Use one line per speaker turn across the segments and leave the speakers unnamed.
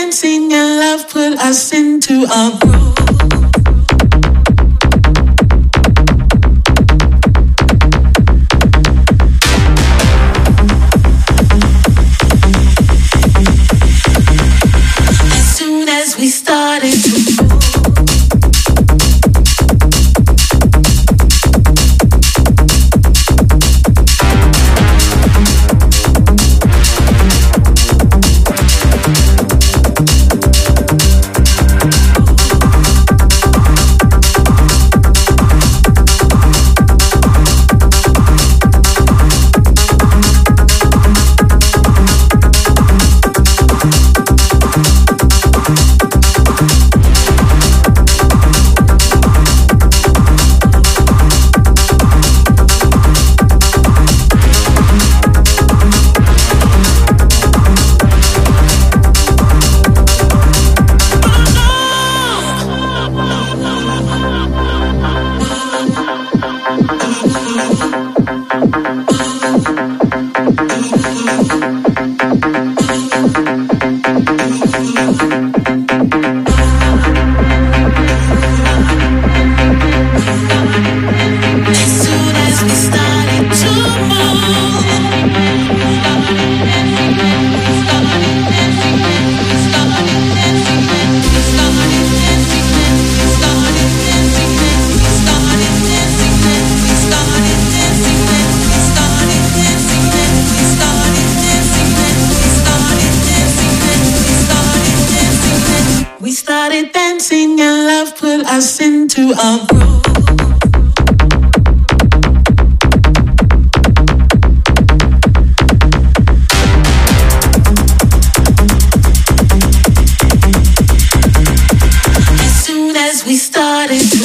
dancing and love put us into a groove. As soon as we started to move, dancing and love put us into a groove. As soon as we started to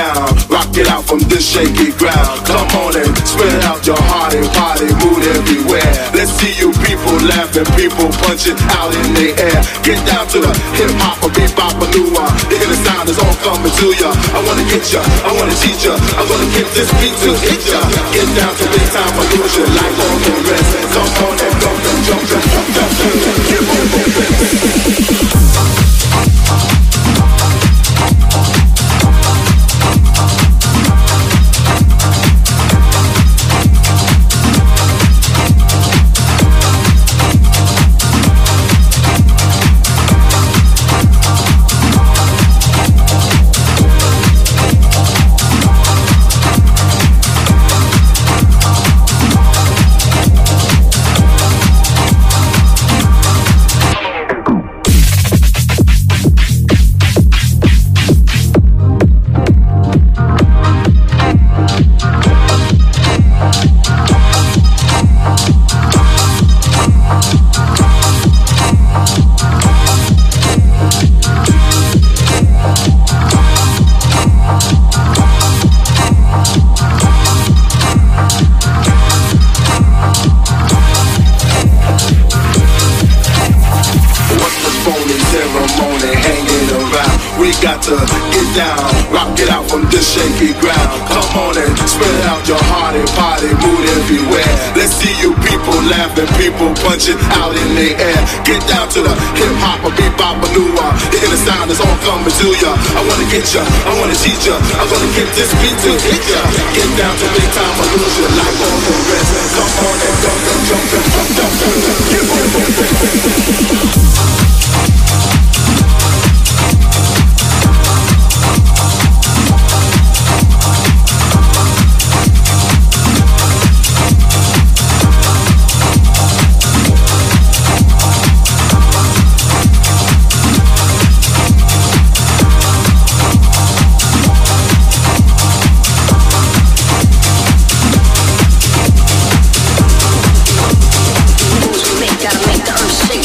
down, rock it out from this shaky ground. Come on and spread out your heart and party, mood everywhere. Let's see you people laughing, people punching out in the air. Get down to the hip hop or bebop or new one. You hear the sound is all coming to ya. I wanna get ya, I wanna teach ya. I'm gonna get this beat to hit ya. Get down to big time illusion like all the rest. Come on and jump and jump and jump and keep on moving. Down, rock it out from this shaky ground. Come on and spread out your heart and party, mood everywhere. Let's see you people laughing, people punching out in the air. Get down to the hip hop or bebop or new one. You hear the sound is all coming to ya. I wanna get ya, I wanna teach ya. I'm gonna get this beat to hit ya. Get down to big time illusion like all the rest. Come on and jump and jump and jump and keep on moving.
Gotta make the earth shake.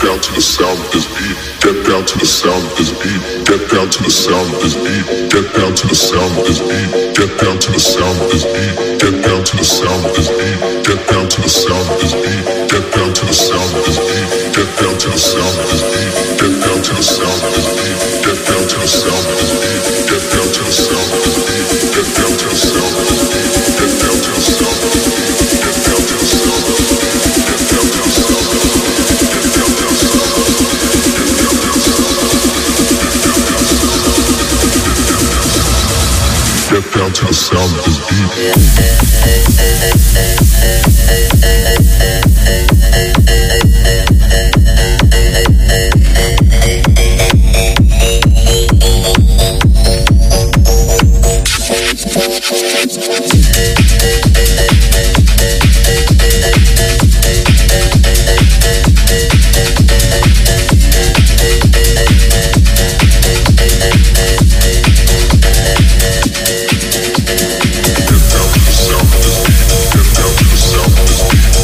down to the sound of this beat. Get down to the sound of this beat. Get down to the sound of this beat. Get down to the sound of this beat. Get down to the sound of this beat. Get down to the sound of this beat. Get down to the sound of this beat. Get down to the sound of this beat. Get down to the sound of this beat. Get down to the sound of this beat. Get down to the sound of this beat. Get down to the sound of this beat. Get down to the sound of this beat. Get down to the sound of this beat. Get down to the sound of this beat. Get down to the sound of this beat. Get down to the sound of this beat. Get down to the sound of this beat. Get down to the sound of this beat.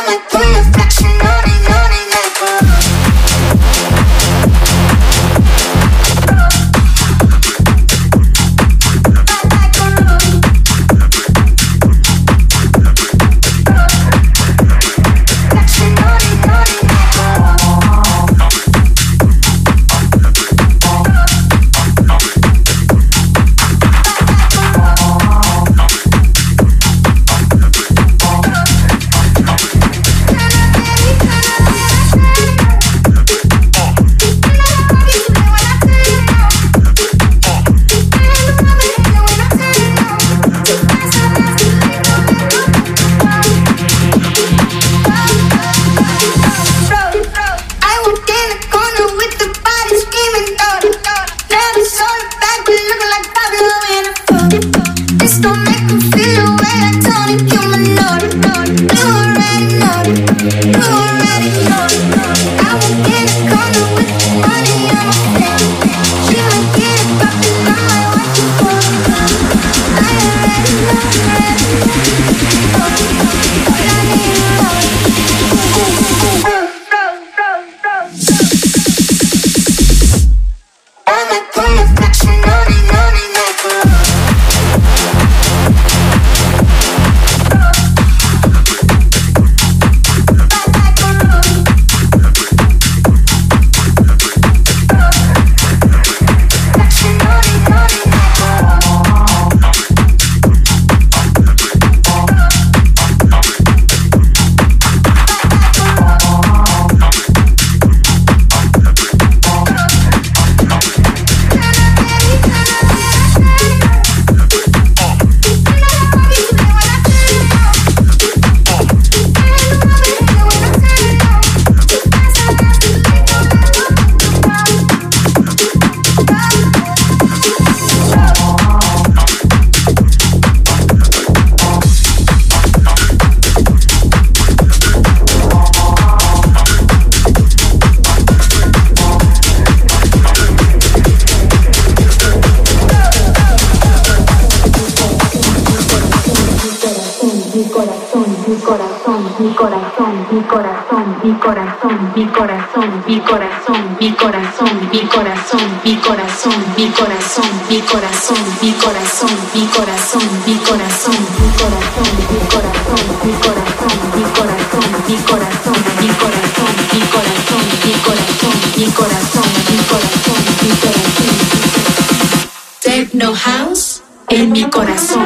Techno House en mi corazón.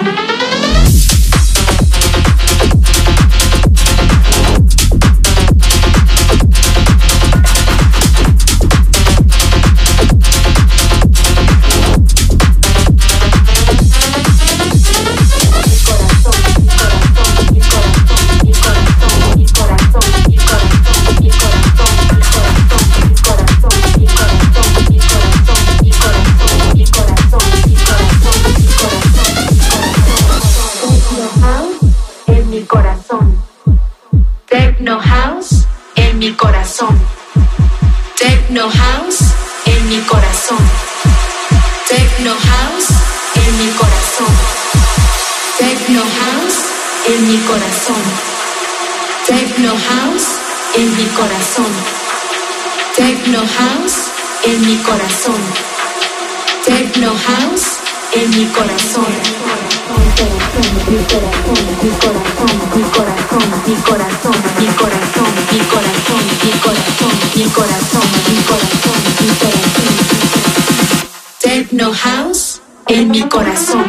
Techno House en mi corazón. Techno House en mi corazón. Techno House en mi corazón. Techno House en mi corazón. Techno House en mi corazón. Techno House en mi corazón. Techno House en mi corazón. Mi corazón, mi corazón, mi corazón, mi corazón, mi corazón, mi corazón, mi corazón, mi corazón, mi corazón, mi corazón. Techno House en mi corazón.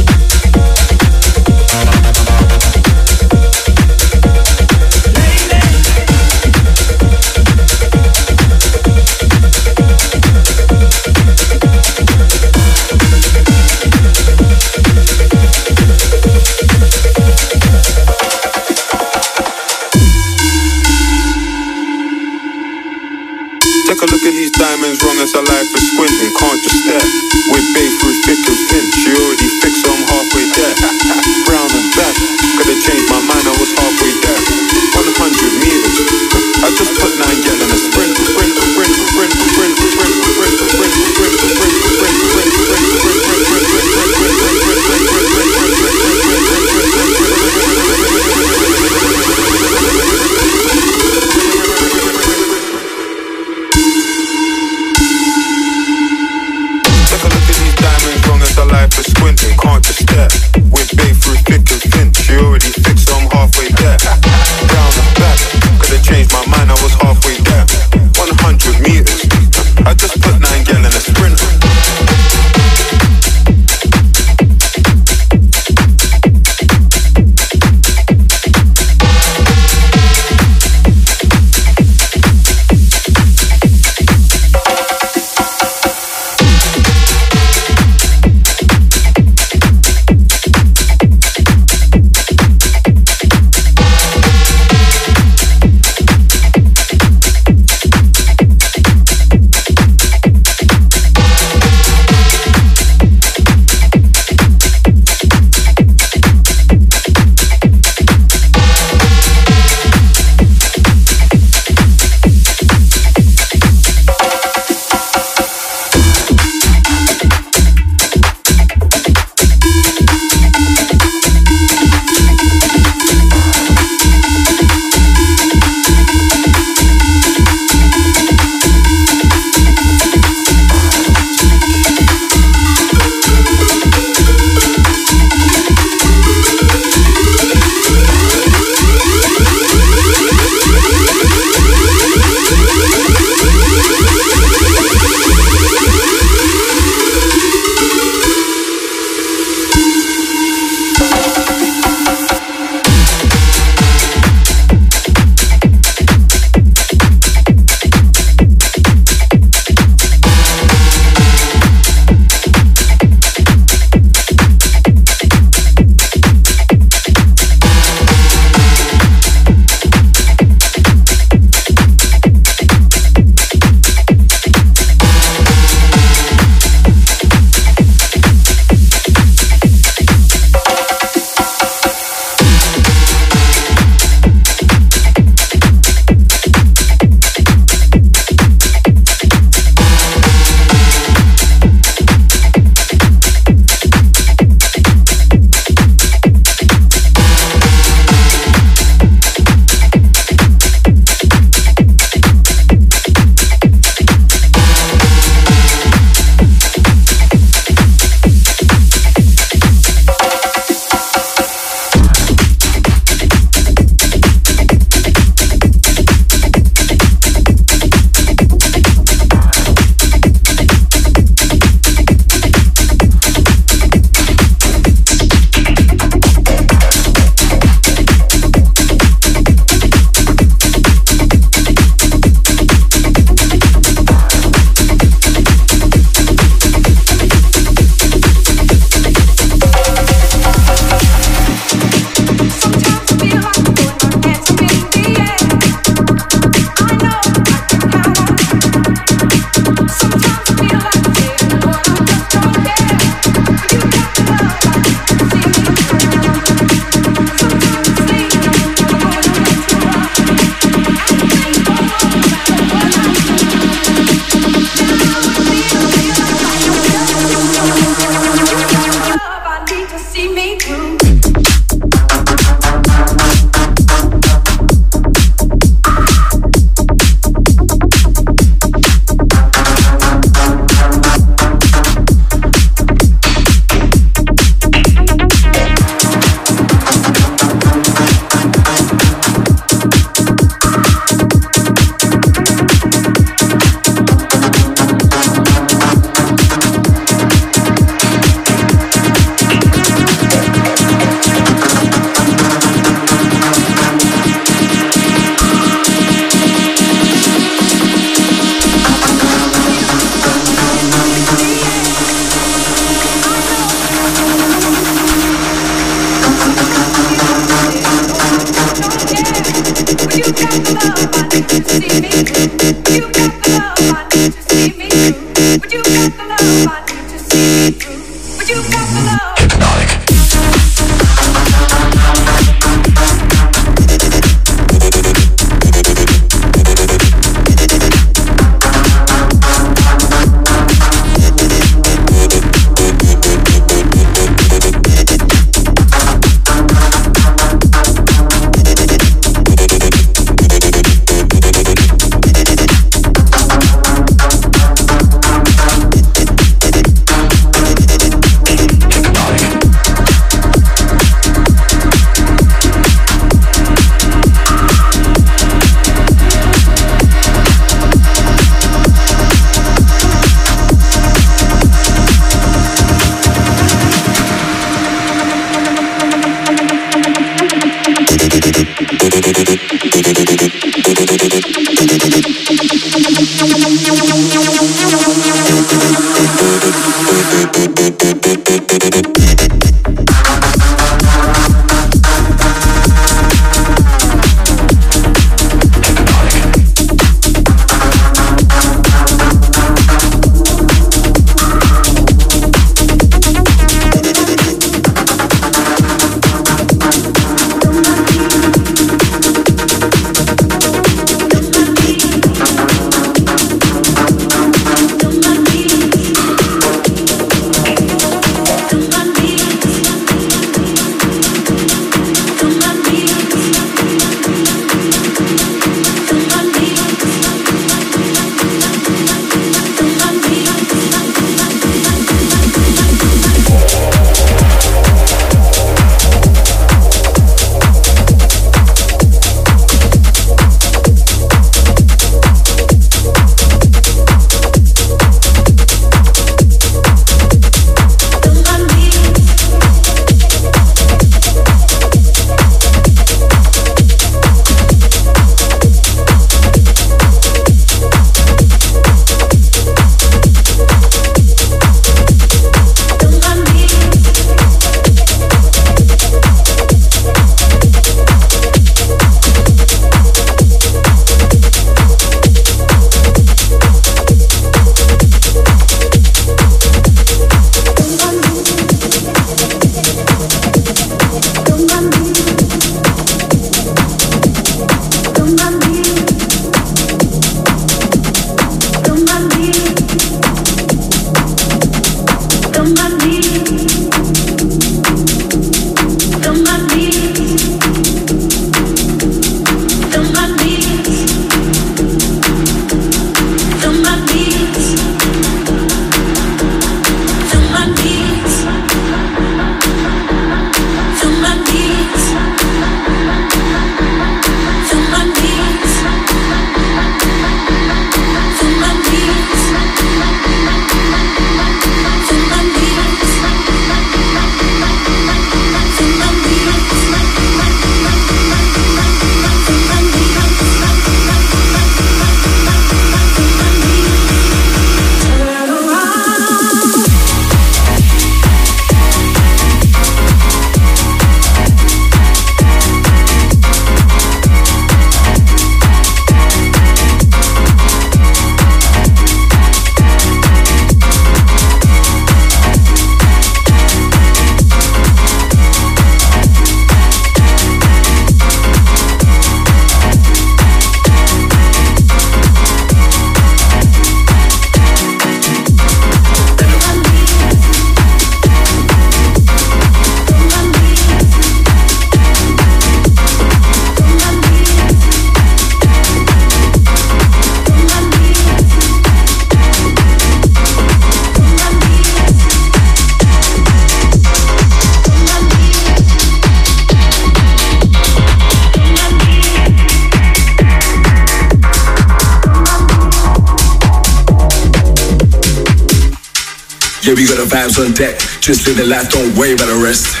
Yeah, we got the vibes on deck. Just live the life, don't worry about the rest.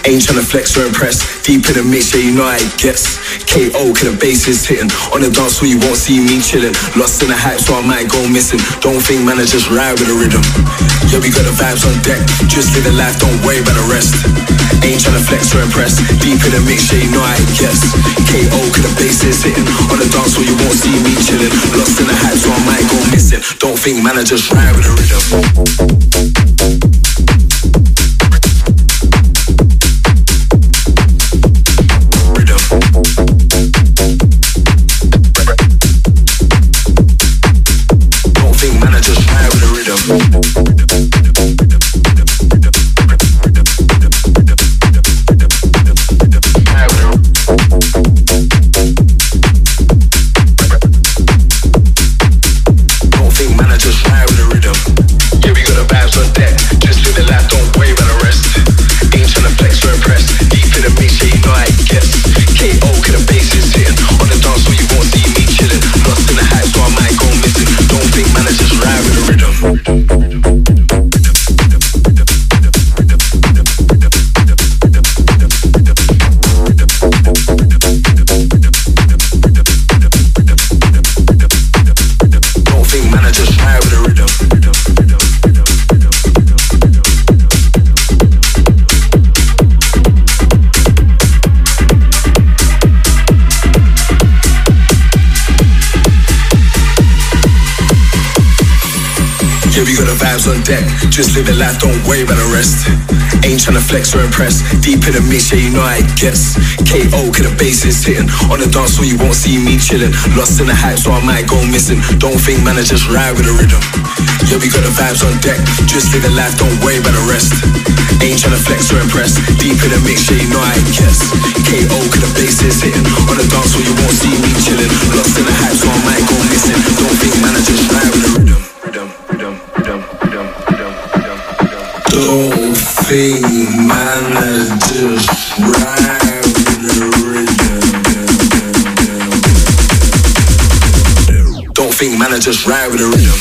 Ain't tryna flex or impress. Deep in the mix, yeah, you know how it gets. KO, cause the bass is hitting. On the dance floor, you won't see me chilling. Lost in the hype, so I might go missing. Don't think, man, I just ride with the rhythm. Yeah, we got the vibes on deck. Just live the life, don't worry about the rest. Ain't tryna flex or impress. Deep in the mix, yeah, you know how it gets. KO, cause the bass is hitting. On the dance floor, you won't see me chilling. Lost in the hype, so I might go missing. Don't think, man, I just ride with the rhythm. On deck, just live the life, don't worry about the rest. Ain't tryna flex or impress. Deep in the mix, yeah, you know how it gets. KO, cause the bass is hitting. On the dance floor, you won't see me chilling. Lost in the hype, so I might go missing. Don't think, man, I just ride with the rhythm. Yeah, we got the vibes on deck. Just live the life, don't worry about the rest. Ain't tryna flex or impress. Deep in the mix, yeah, you know how it gets. KO, cause the bass is hitting. On the dance floor, you won't see me chilling. Lost in the hype, so I might go missing. Don't think, man, I just ride with the rhythm. Don't think, man, I just ride with the rhythm. Don't think, man, I just ride with the rhythm.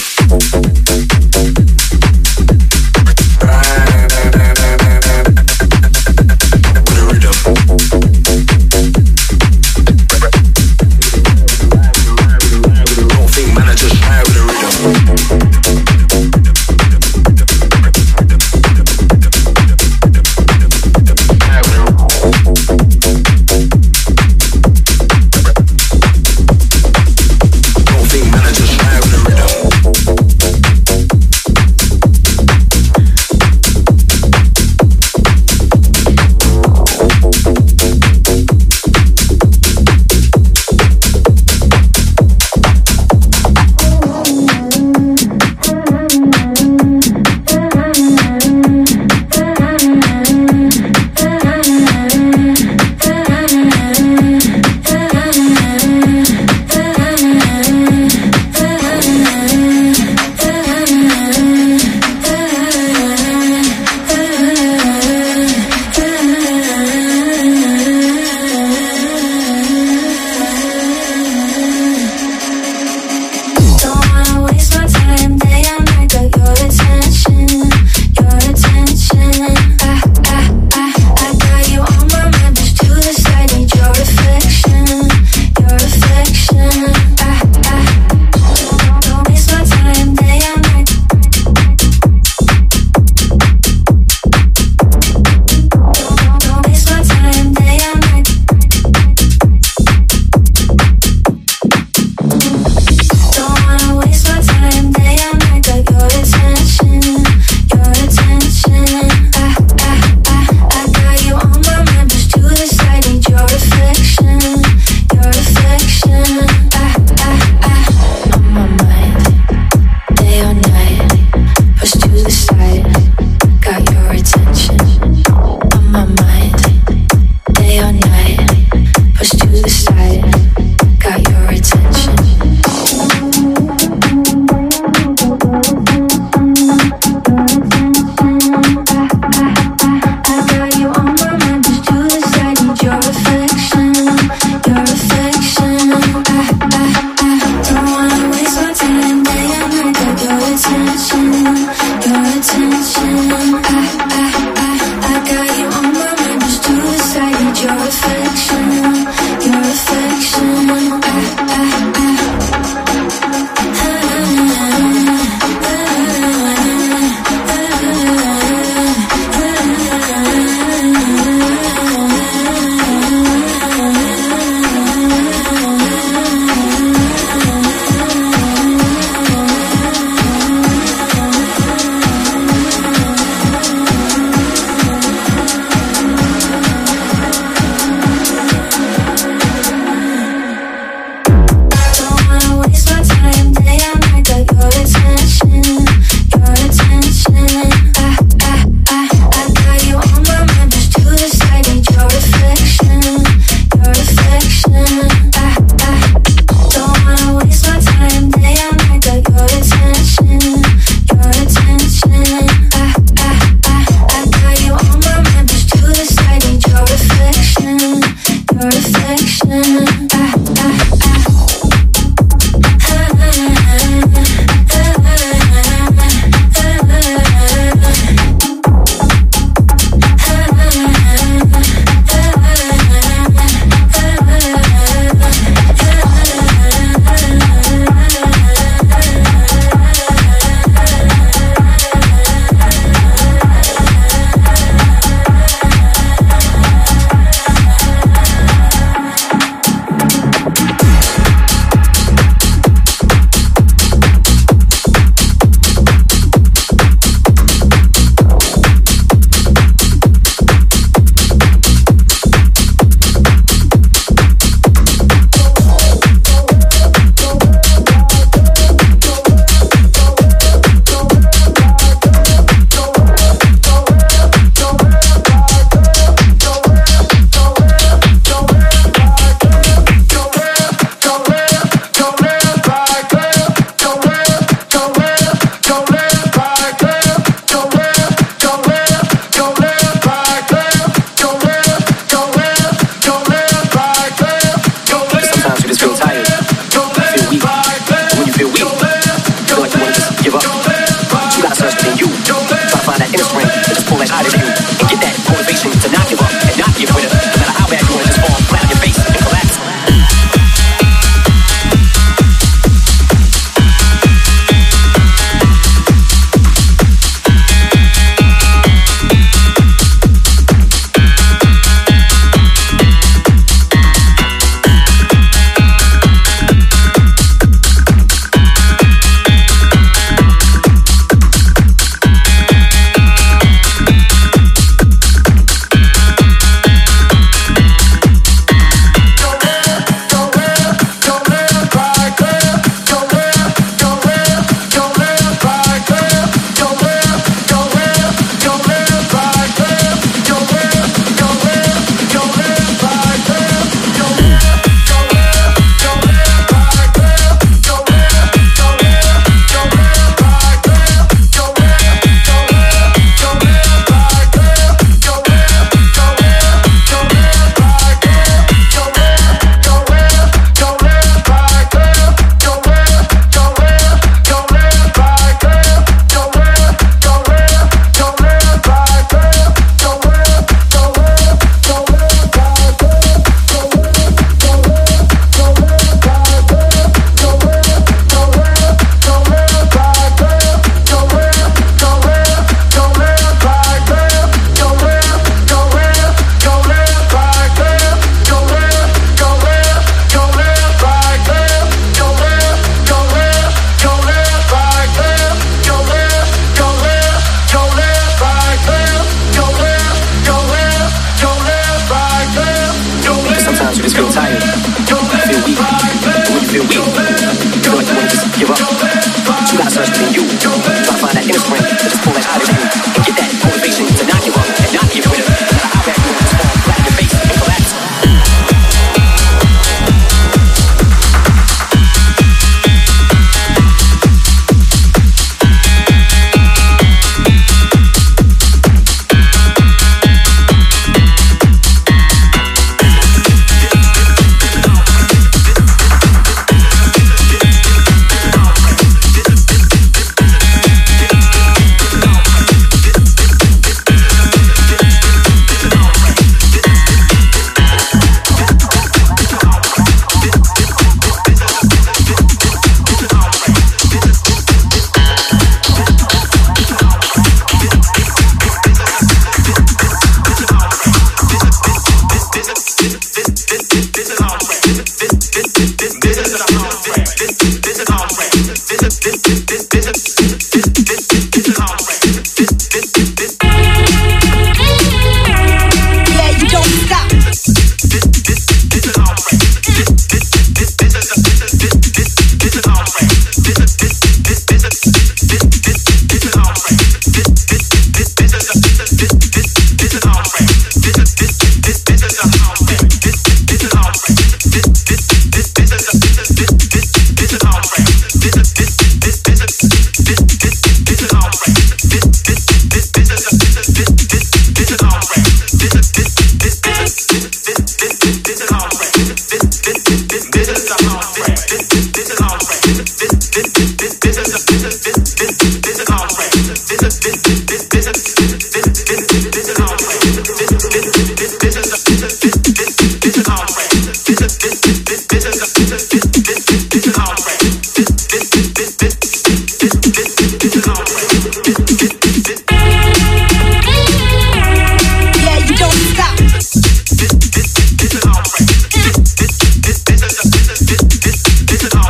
contract. This is contract. This